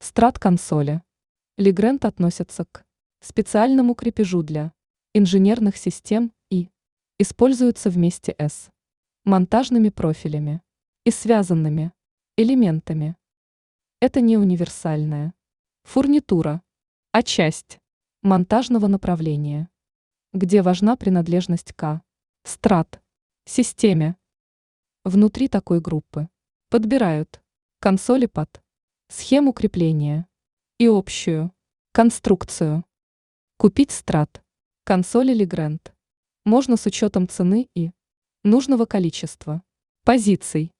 Страт-консоли. Legrand относятся к специальному крепежу для инженерных систем и используются вместе с монтажными профилями и связанными элементами. Это не универсальная фурнитура, а часть монтажного направления, где важна принадлежность к страт-системе. Внутри такой группы подбирают консоли под схему крепления и общую конструкцию. Купить страт-консоли Legrand можно с учетом цены и нужного количества позиций.